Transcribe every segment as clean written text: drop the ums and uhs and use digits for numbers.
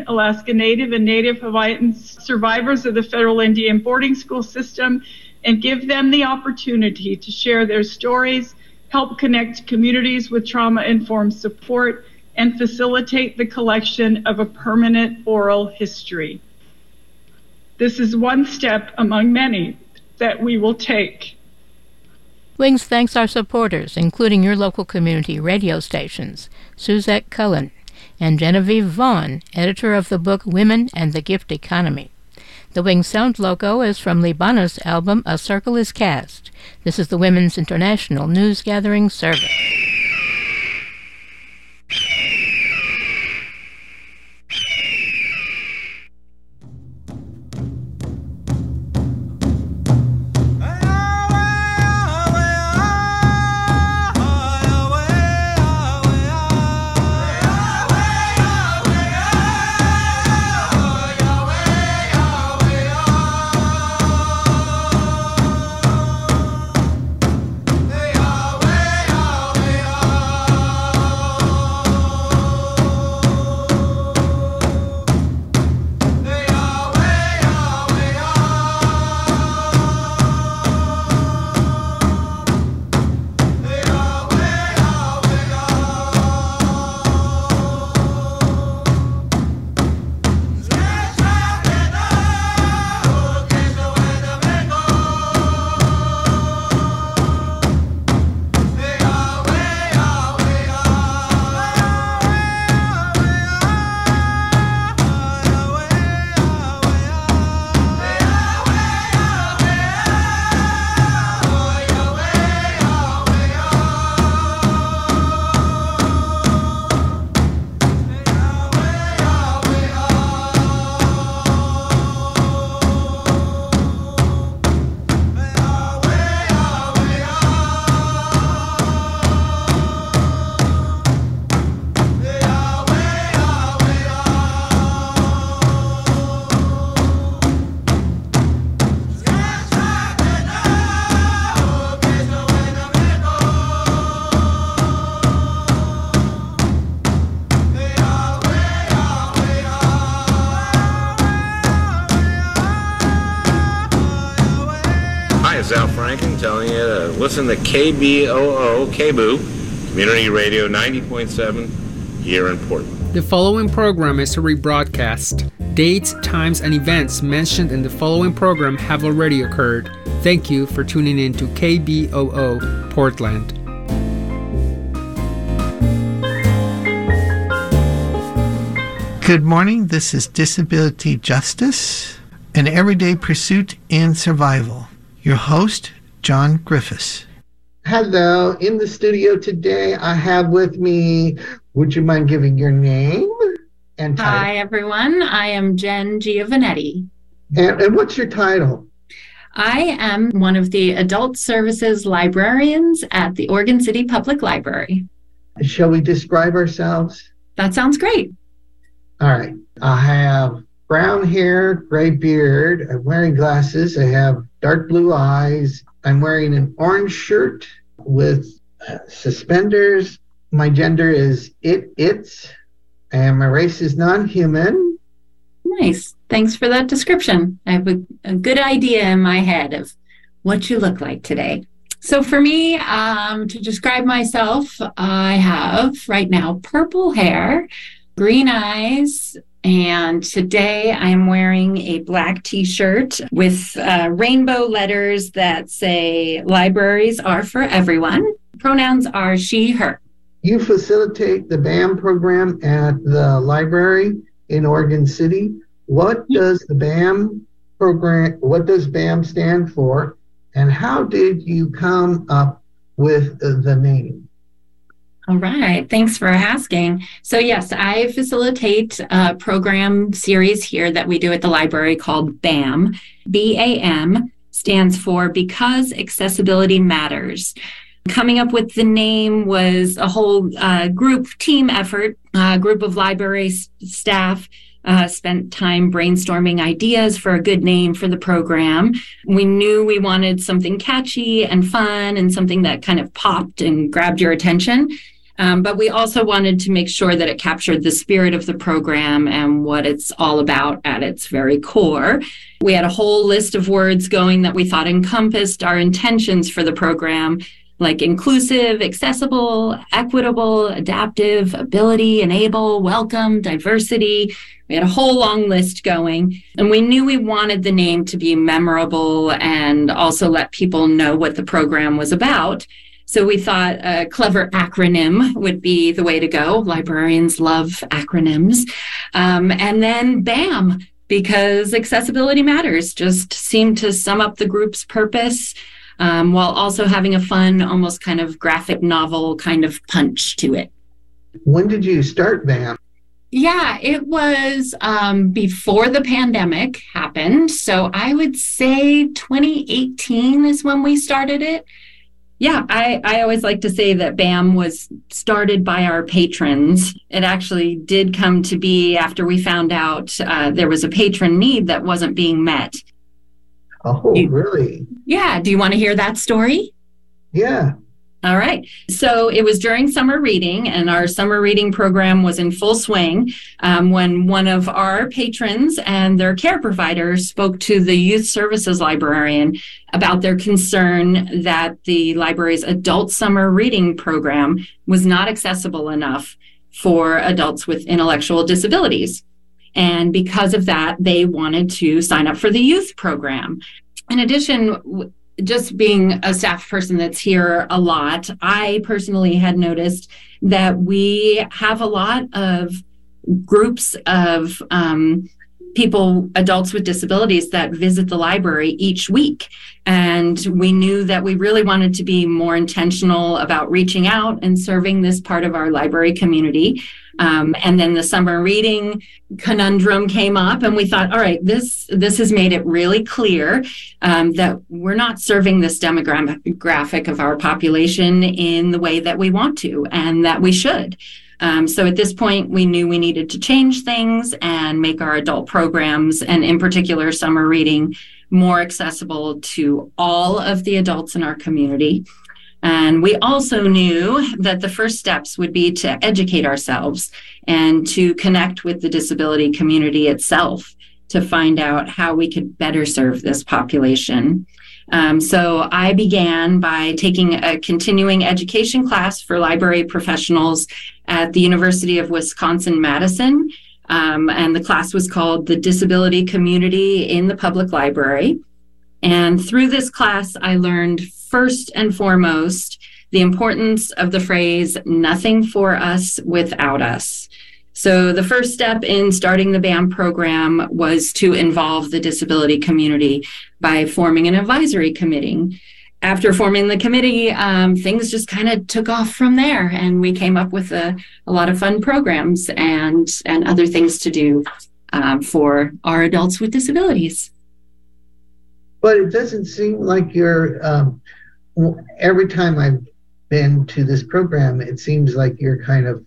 Alaska Native and Native Hawaiian survivors of the federal Indian boarding school system and give them the opportunity to share their stories, help connect communities with trauma-informed support, and facilitate the collection of a permanent oral history. This is one step among many that we will take. Wings thanks our supporters, including your local community radio stations, Suzette Cullen, and Genevieve Vaughn, editor of the book Women and the Gift Economy. The Wings Sound logo is from Libana's album A Circle is Cast. This is the Women's International News Gathering Service. Telling you to listen to KBOO, KBOO, Community Radio 90.7 here in Portland. The following program is a rebroadcast. Dates, times, and events mentioned in the following program have already occurred. Thank you for tuning in to KBOO Portland. Good morning. This is Disability Justice, an everyday pursuit in survival. Your host, John Griffiths. Hello. In the studio today, I have with me, would you mind giving your name and title? Hi, everyone. I am Jen Giovanetti. And what's your title? I am one of the Adult Services Librarians at the Oregon City Public Library. Shall we describe ourselves? That sounds great. All right. I have brown hair, gray beard. I'm wearing glasses. I have dark blue eyes. I'm wearing an orange shirt with suspenders. My gender is it's, and my race is non-human. Nice. Thanks for that description. I have a good idea in my head of what you look like today. So for me, to describe myself, I have right now purple hair, green eyes, and today I am wearing a black t-shirt with rainbow letters that say libraries are for everyone. Pronouns are she, her. You facilitate the BAM program at the library in Oregon City. What does the BAM program, what does BAM stand for, and how did you come up with the name? All right. Thanks for asking. So yes, I facilitate a program series here that we do at the library called BAM. BAM stands for Because Accessibility Matters. Coming up with the name was a whole group team effort. A group of library staff spent time brainstorming ideas for a good name for the program. We knew we wanted something catchy and fun and something that kind of popped and grabbed your attention. But we also wanted to make sure that it captured the spirit of the program and what it's all about at its very core. We had a whole list of words going that we thought encompassed our intentions for the program, like inclusive, accessible, equitable, adaptive, ability, enable, welcome, diversity. We had a whole long list going, and we knew we wanted the name to be memorable and also let people know what the program was about. So we thought a clever acronym would be the way to go. Librarians love acronyms. And then BAM, because accessibility matters, just seemed to sum up the group's purpose, while also having a fun, almost kind of graphic novel kind of punch to it. When did you start BAM? Yeah, it was before the pandemic happened. So I would say 2018 is when we started it. Yeah, I always like to say that BAM was started by our patrons. It actually did come to be after we found out there was a patron need that wasn't being met. Oh, really? Yeah. Do you want to hear that story? Yeah. All right. So it was during summer reading, and our summer reading program was in full swing when one of our patrons and their care providers spoke to the youth services librarian about their concern that the library's adult summer reading program was not accessible enough for adults with intellectual disabilities. And because of that, they wanted to sign up for the youth program. In addition, just being a staff person that's here a lot, I personally had noticed that we have a lot of groups of people, adults with disabilities, that visit the library each week. And we knew that we really wanted to be more intentional about reaching out and serving this part of our library community. And then the summer reading conundrum came up, and we thought, all right, this has made it really clear that we're not serving this demographic of our population in the way that we want to and that we should. So at this point, we knew we needed to change things and make our adult programs, and in particular summer reading, more accessible to all of the adults in our community. And we also knew that the first steps would be to educate ourselves and to connect with the disability community itself to find out how we could better serve this population. So I began by taking a continuing education class for library professionals at the University of Wisconsin-Madison. And the class was called The Disability Community in the Public Library. And through this class, I learned first and foremost the importance of the phrase, nothing for us without us. So the first step in starting the BAM program was to involve the disability community by forming an advisory committee. After forming the committee, things just kind of took off from there, and we came up with a lot of fun programs and other things to do for our adults with disabilities. But it doesn't seem like you're, every time I've been to this program, it seems like you're kind of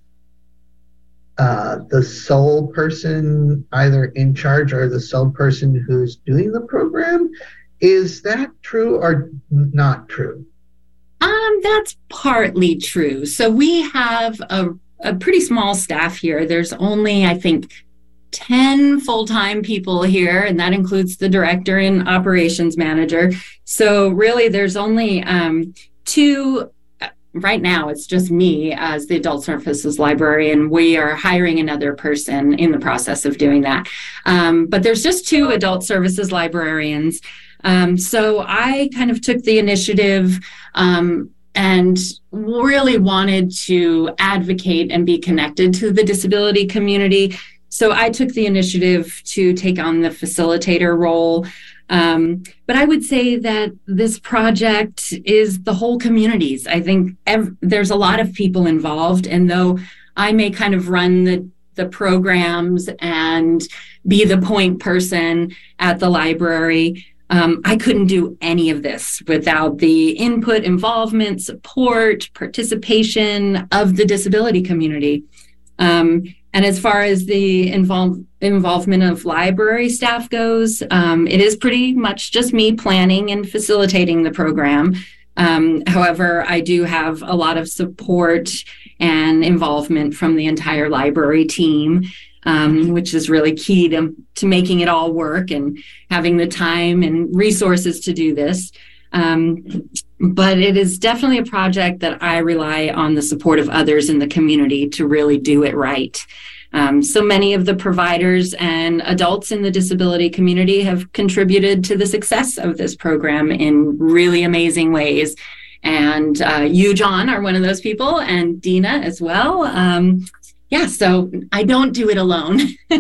the sole person either in charge or the sole person who's doing the program. Is that true or not true? That's partly true. So we have a pretty small staff here. There's only, I think, 10 full-time people here, and that includes the director and operations manager. So really there's only two. Right now, it's just me as the adult services librarian. We are hiring another person in the process of doing that. But there's just two adult services librarians. So I kind of took the initiative and really wanted to advocate and be connected to the disability community. So I took the initiative to take on the facilitator role. But I would say that this project is the whole community's. I think there's a lot of people involved, and though I may kind of run the programs and be the point person at the library, I couldn't do any of this without the input, involvement, support, participation of the disability community. And as far as the involvement of library staff goes, it is pretty much just me planning and facilitating the program. However, I do have a lot of support and involvement from the entire library team, which is really key to making it all work and having the time and resources to do this. But it is definitely a project that I rely on the support of others in the community to really do it right. So many of the providers and adults in the disability community have contributed to the success of this program in really amazing ways. And you, John, are one of those people, and Dina as well. So I don't do it alone.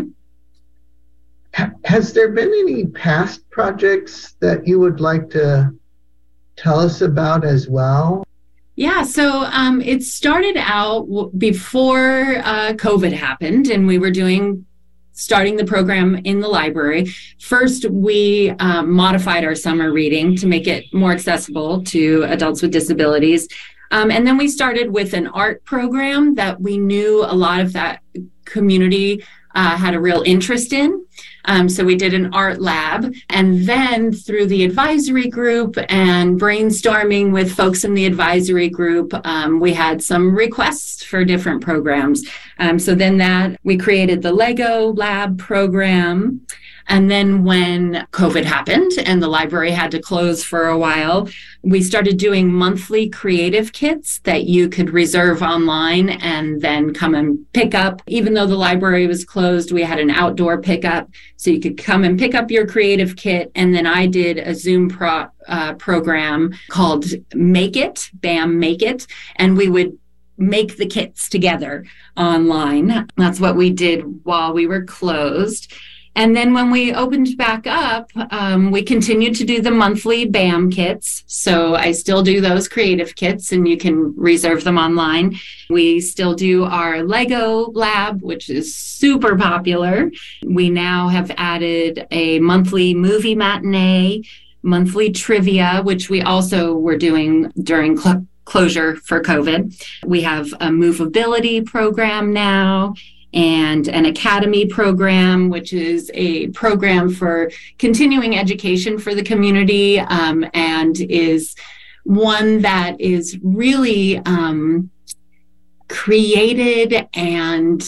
Has there been any past projects that you would like to tell us about as well? Yeah, so it started out before COVID happened, and we were starting the program in the library. First, we modified our summer reading to make it more accessible to adults with disabilities. And then we started with an art program that we knew a lot of that community had a real interest in. So we did an art lab, and then through the advisory group and brainstorming with folks in the advisory group, we had some requests for different programs. So then we created the Lego lab program. And then when COVID happened and the library had to close for a while, we started doing monthly creative kits that you could reserve online and then come and pick up. Even though the library was closed, we had an outdoor pickup, so you could come and pick up your creative kit. And then I did a Zoom program called Make It, BAM Make It, and we would make the kits together online. That's what we did while we were closed. And then when we opened back up, we continued to do the monthly BAM kits. So I still do those creative kits, and you can reserve them online. We still do our Lego lab, which is super popular. We now have added a monthly movie matinee, monthly trivia, which we also were doing during closure for COVID. We have a movability program now, and an academy program, which is a program for continuing education for the community, and is one that is really created and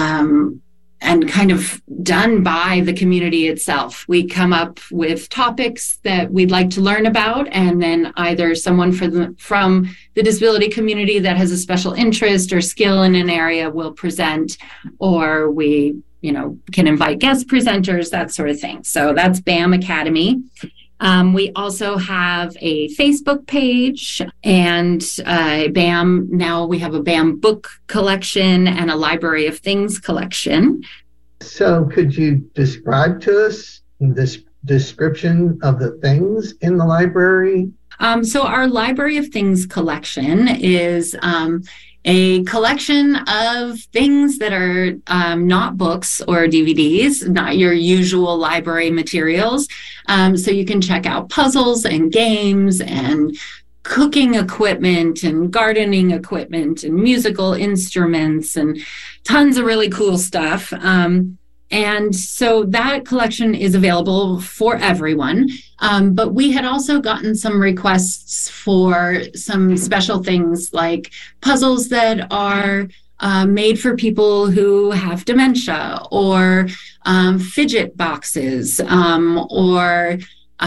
kind of done by the community itself. We come up with topics that we'd like to learn about, and then either someone from the disability community that has a special interest or skill in an area will present, or we can invite guest presenters, that sort of thing. So that's BAM Academy. We also have a Facebook page, and BAM, now we have a BAM book collection and a Library of Things collection. So could you describe to us this description of the things in the library? So our Library of Things collection is a collection of things that are not books or DVDs, not your usual library materials. So you can check out puzzles and games and cooking equipment and gardening equipment and musical instruments and tons of really cool stuff. And so that collection is available for everyone. But we had also gotten some requests for some special things like puzzles that are made for people who have dementia, or fidget boxes, or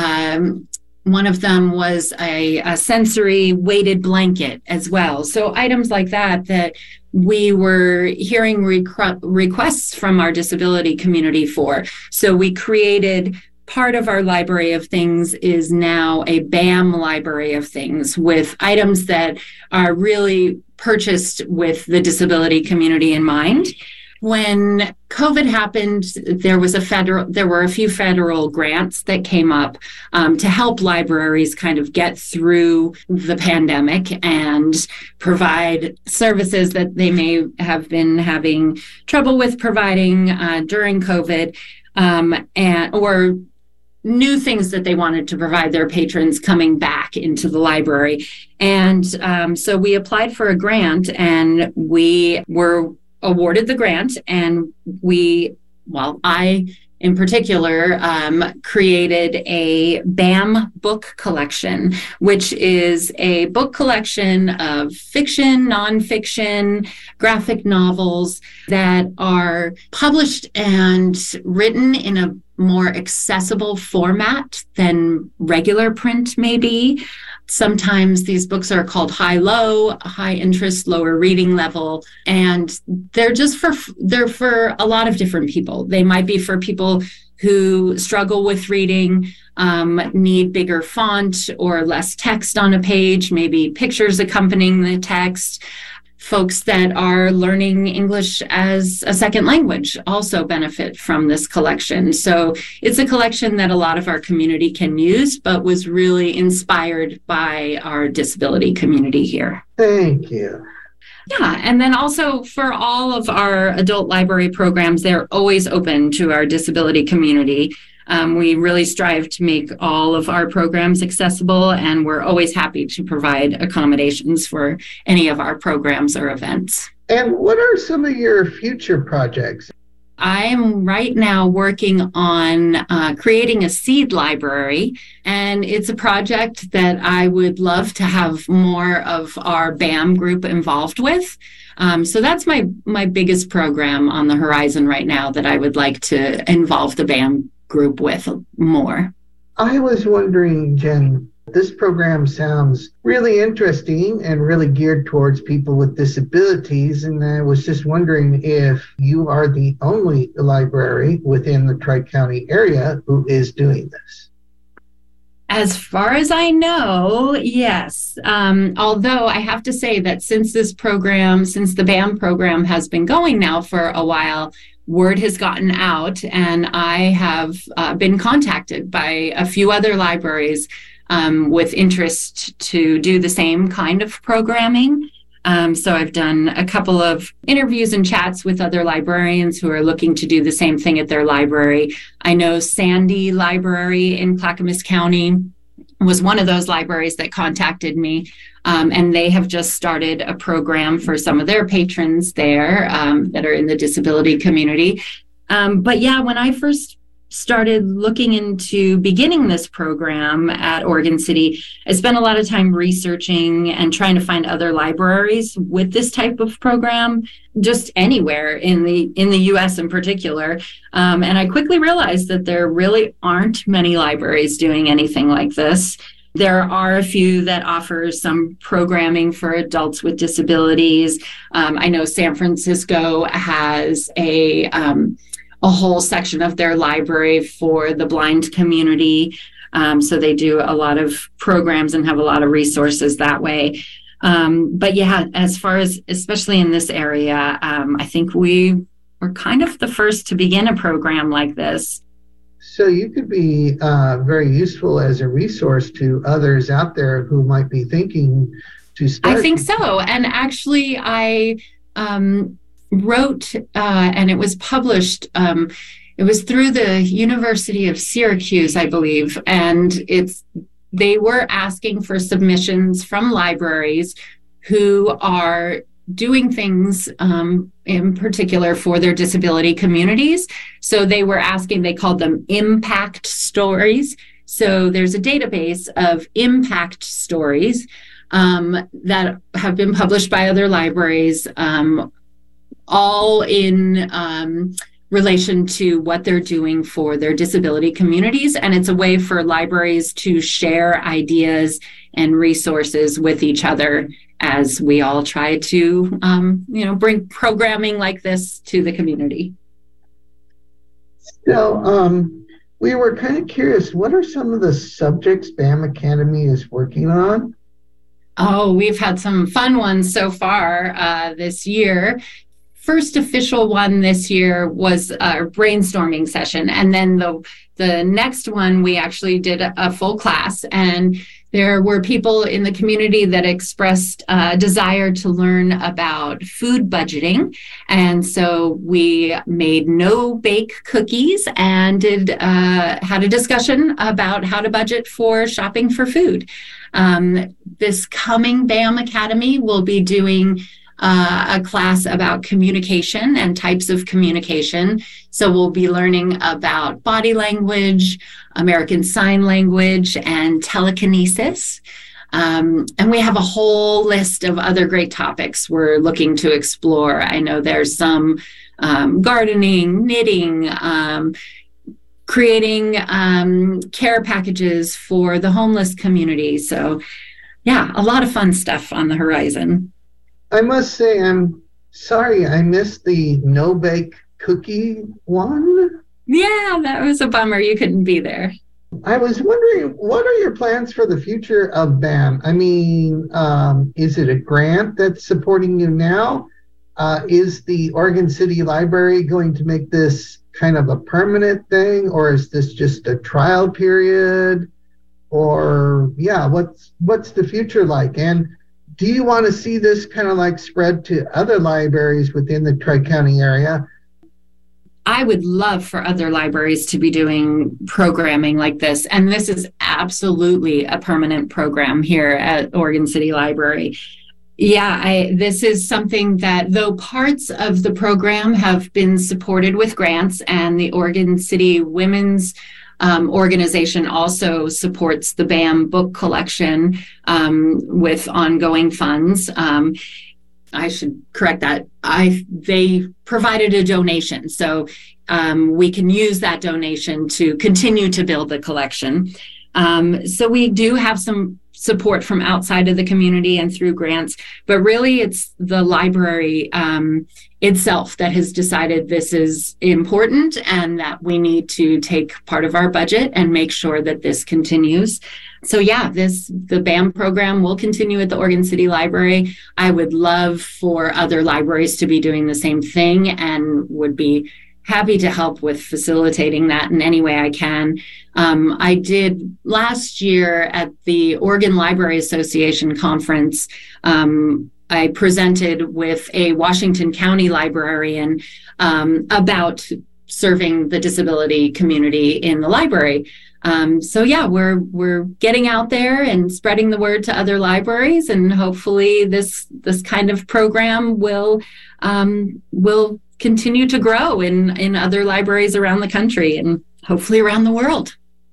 one of them was a sensory weighted blanket as well. So items like that we were hearing requests from our disability community for. So we created, part of our Library of Things is now a BAM Library of Things with items that are really purchased with the disability community in mind. When COVID happened, there were a few federal grants that came up to help libraries kind of get through the pandemic and provide services that they may have been having trouble with providing during COVID, or new things that they wanted to provide their patrons coming back into the library. And so we applied for a grant, and we were awarded the grant, and I in particular, created a BAM book collection, which is a book collection of fiction, nonfiction, graphic novels that are published and written in a more accessible format than regular print may be. Sometimes these books are called high-low, high interest, lower reading level, and they're for a lot of different people. They might be for people who struggle with reading, need bigger font or less text on a page, maybe pictures accompanying the text. Folks that are learning English as a second language also benefit from this collection. So it's a collection that a lot of our community can use, but was really inspired by our disability community here. Thank you. Yeah, and then also for all of our adult library programs, they're always open to our disability community. We really strive to make all of our programs accessible, and we're always happy to provide accommodations for any of our programs or events. And what are some of your future projects? I am right now working on creating a seed library, and it's a project that I would love to have more of our BAM group involved with. So that's my biggest program on the horizon right now that I would like to involve the BAM group with more. I was wondering, Jen, this program sounds really interesting and really geared towards people with disabilities. And I was just wondering if you are the only library within the Tri-County area who is doing this. As far as I know, yes. Although I have to say that since the BAM program has been going now for a while, word has gotten out, and I have been contacted by a few other libraries with interest to do the same kind of programming. So I've done a couple of interviews and chats with other librarians who are looking to do the same thing at their library. I know Sandy Library in Clackamas County was one of those libraries that contacted me. And they have just started a program for some of their patrons there that are in the disability community. But yeah, when I first started looking into beginning this program at Oregon City, I spent a lot of time researching and trying to find other libraries with this type of program, just anywhere in the U.S. in particular. And I quickly realized that there really aren't many libraries doing anything like this. There are a few that offer some programming for adults with disabilities. I know San Francisco has a whole section of their library for the blind community. So they do a lot of programs and have a lot of resources that way. But yeah, as far as, especially in this area, I think we were kind of the first to begin a program like this. So you could be very useful as a resource to others out there who might be thinking to start. I think so. And actually, I wrote, and it was published, it was through the University of Syracuse, I believe, and they were asking for submissions from libraries who are doing things in particular for their disability communities. So they were asking, they called them impact stories. So there's a database of impact stories that have been published by other libraries, all in relation to what they're doing for their disability communities. And it's a way for libraries to share ideas and resources with each other as we all try to, bring programming like this to the community. So we were kind of curious, what are some of the subjects BAM Academy is working on? Oh, we've had some fun ones so far this year. First official one this year was a brainstorming session. And then the next one, we actually did a full class. And there were people in the community that expressed a desire to learn about food budgeting. And so we made no-bake cookies and had a discussion about how to budget for shopping for food. This coming BAM Academy will be doing a class about communication and types of communication. So we'll be learning about body language, American Sign Language, and telekinesis. And we have a whole list of other great topics we're looking to explore. I know there's some gardening, knitting, creating care packages for the homeless community. So yeah, a lot of fun stuff on the horizon. I must say, I'm sorry I missed the no-bake cookie one. Yeah, that was a bummer you couldn't be there. I was wondering, what are your plans for the future of BAM? I mean, is it a grant that's supporting you now? Is the Oregon City Library going to make this kind of a permanent thing, or is this just a trial period? Or, yeah, what's the future like? And do you want to see this kind of like spread to other libraries within the Tri-County area? I would love for other libraries to be doing programming like this. And this is absolutely a permanent program here at Oregon City Library. Yeah, this is something that, though parts of the program have been supported with grants, and the Oregon City Women's organization also supports the BAM book collection with ongoing funds. I should correct that. They provided a donation, so we can use that donation to continue to build the collection. So we do have some support from outside of the community and through grants, but really it's the library itself that has decided this is important and that we need to take part of our budget and make sure that this continues. So yeah, the BAM program will continue at the Oregon City Library. I would love for other libraries to be doing the same thing, and would be happy to help with facilitating that in any way I can. I did last year at the Oregon Library Association conference. I presented with a Washington County librarian about serving the disability community in the library. So yeah, we're getting out there and spreading the word to other libraries, and hopefully this kind of program will continue to grow in other libraries around the country and hopefully around the world.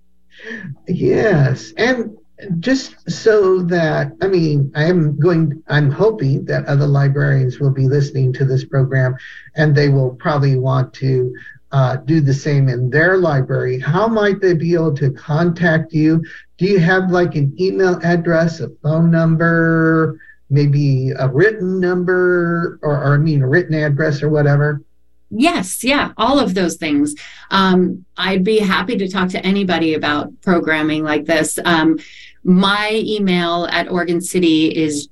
Yes, and just so that, I mean, I'm hoping that other librarians will be listening to this program, and they will probably want to do the same in their library. How might they be able to contact you? Do you have like an email address, a phone number, maybe a written number, or a written address or whatever? Yes, yeah, all of those things. I'd be happy to talk to anybody about programming like this. My email at Oregon City is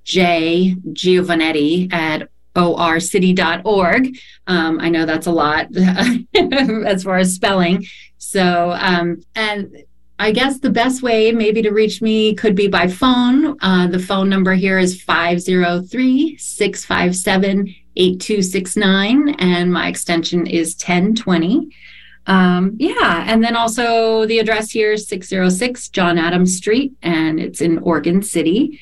jgiovannetti@orcity.org. I know that's a lot as far as spelling. So, and I guess the best way maybe to reach me could be by phone. The phone number here is 503-657-8269, and my extension is 1020. Yeah, and then also the address here is 606 John Adams Street, and it's in Oregon City,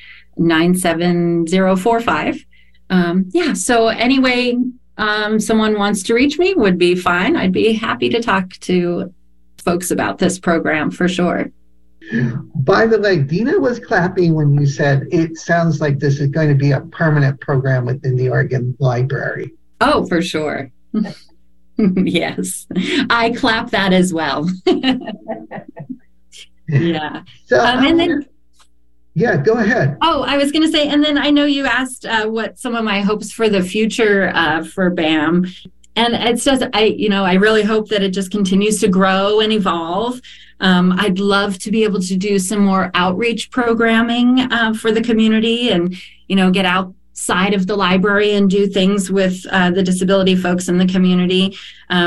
97045. Yeah, so anyway, someone wants to reach me would be fine. I'd be happy to talk to folks about this program for sure. By the way, Dina was clapping when you said it sounds like this is going to be a permanent program within the Oregon Library. Oh, for sure. Yes, I clap that as well. Yeah. So, and then, yeah, go ahead. Oh, I was going to say, and then I know you asked what some of my hopes for the future for BAM. And it's just, I really hope that it just continues to grow and evolve. I'd love to be able to do some more outreach programming for the community and, get outside of the library and do things with the disability folks in the community. I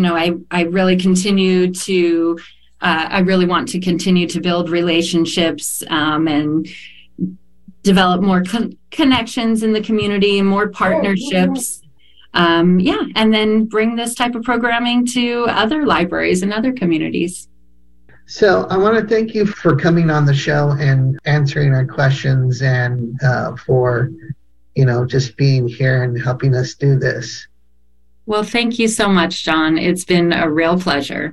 really want to continue to build relationships and develop more connections in the community and more partnerships. And then bring this type of programming to other libraries and other communities. So I want to thank you for coming on the show and answering our questions, and for just being here and helping us do this. Well, thank you so much, John. It's been a real pleasure.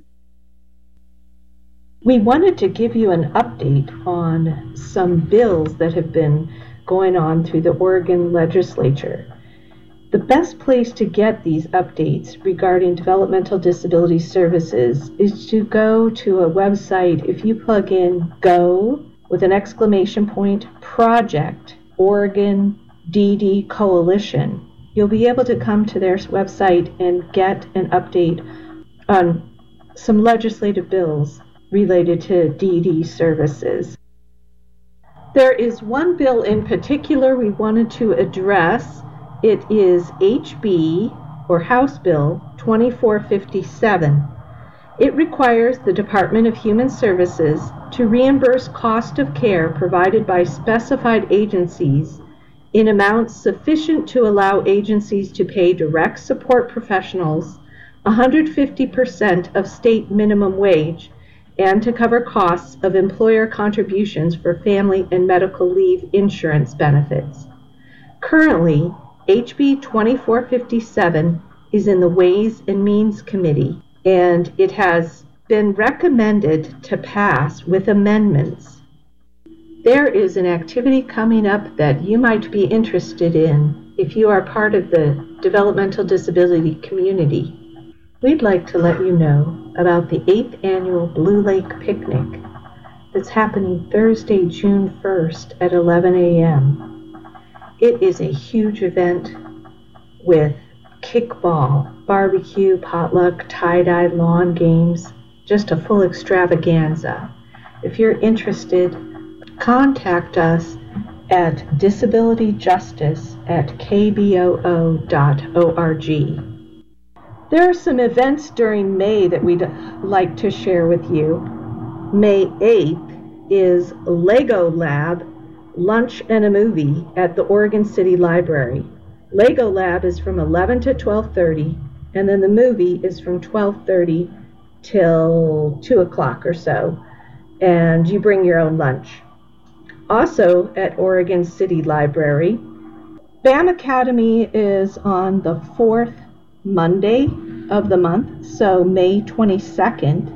We wanted to give you an update on some bills that have been going on through the Oregon legislature. The best place to get these updates regarding developmental disability services is to go to a website. If you plug in GO with an exclamation point project Oregon DD Coalition, you'll be able to come to their website and get an update on some legislative bills related to DD services. There is one bill in particular we wanted to address. It is HB, or House Bill 2457. It requires the Department of Human Services to reimburse cost of care provided by specified agencies in amounts sufficient to allow agencies to pay direct support professionals 150% of state minimum wage and to cover costs of employer contributions for family and medical leave insurance benefits. Currently, HB 2457 is in the Ways and Means Committee, and it has been recommended to pass with amendments. There is an activity coming up that you might be interested in if you are part of the developmental disability community. We'd like to let you know about the 8th annual Blue Lake Picnic that's happening Thursday, June 1st at 11 a.m. It is a huge event with kickball, barbecue, potluck, tie-dye, lawn games, just a full extravaganza. If you're interested, contact us at disabilityjustice@kboo.org. There are some events during May that we'd like to share with you. May 8th is Lego Lab, lunch and a movie at the Oregon City Library. Lego Lab is from 11 to 12:30, and then the movie is from 12:30 till 2 o'clock or so, and you bring your own lunch. Also at Oregon City Library, BAM Academy is on the 4th Monday of the month, so May 22nd,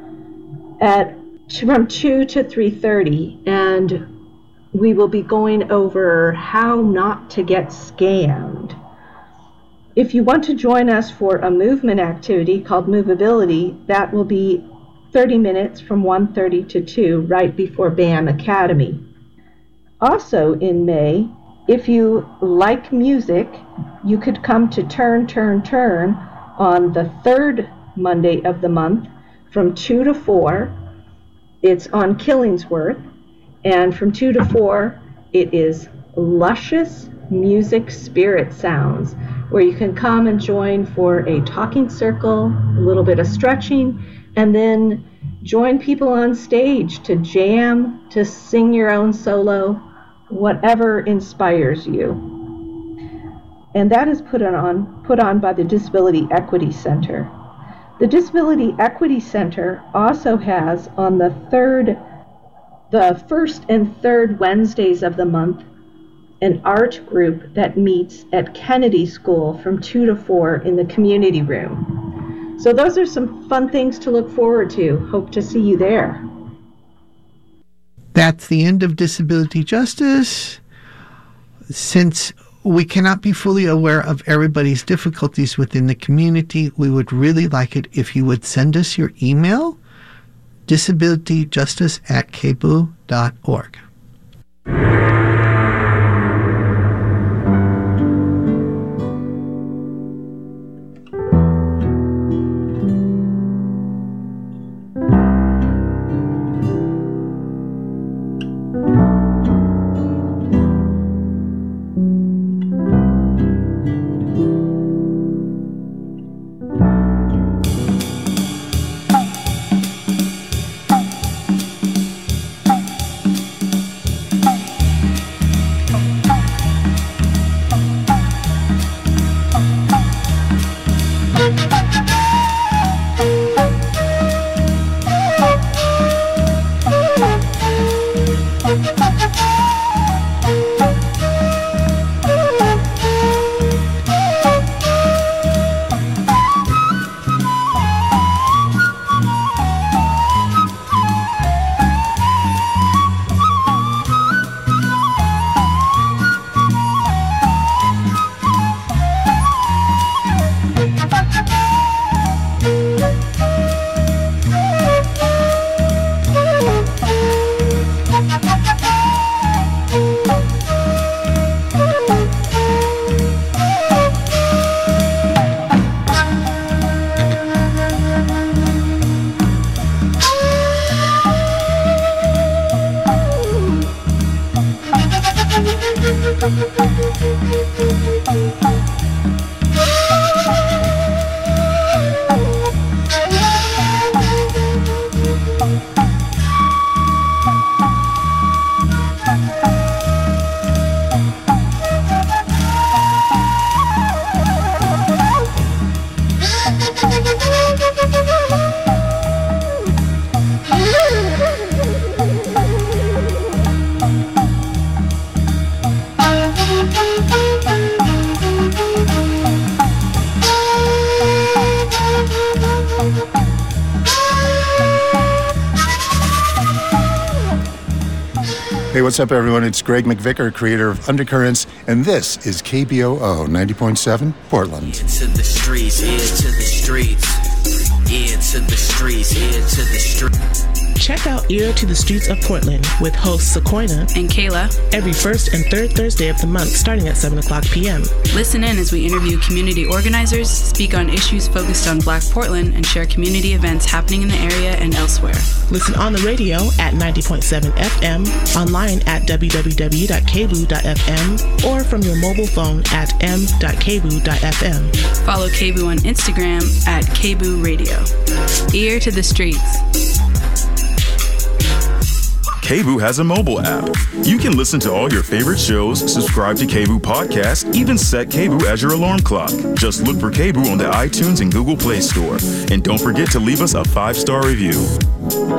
from 2 to 3:30, and we will be going over how not to get scammed. If you want to join us for a movement activity called Movability, that will be 30 minutes from 1:30 to 2 right before BAM Academy. Also in May, if you like music, you could come to Turn, Turn, Turn on the 3rd Monday of the month from 2 to 4. It's on Killingsworth. And from 2 to 4, it is Luscious Music Spirit Sounds, where you can come and join for a talking circle, a little bit of stretching, and then join people on stage to jam, to sing your own solo, whatever inspires you. And that is put on by the Disability Equity Center. The Disability Equity Center also has on the 1st and 3rd Wednesdays of the month, an art group that meets at Kennedy School from 2 to 4 in the community room. So those are some fun things to look forward to. Hope to see you there. That's the end of Disability Justice. Since we cannot be fully aware of everybody's difficulties within the community, we would really like it if you would send us your email, disabilityjustice@kboo.org. Hey, what's up, everyone? It's Greg McVicker, creator of Undercurrents, and this is KBOO 90.7 Portland. Ear to the streets, ear to the streets, ear to the streets, ear to the streets. Check out Ear to the Streets of Portland with hosts Sequoia and Kayla every first and third Thursday of the month starting at 7 o'clock p.m. Listen in as we interview community organizers, speak on issues focused on Black Portland, and share community events happening in the area and elsewhere. Listen on the radio at 90.7 FM, online at www.kboo.fm, or from your mobile phone at m.kboo.fm. Follow KBOO on Instagram at KBOO Radio. Ear to the Streets. KBOO has a mobile app. You can listen to all your favorite shows, subscribe to KBOO Podcast, even set KBOO as your alarm clock. Just look for KBOO on the iTunes and Google Play Store. And don't forget to leave us a 5-star review.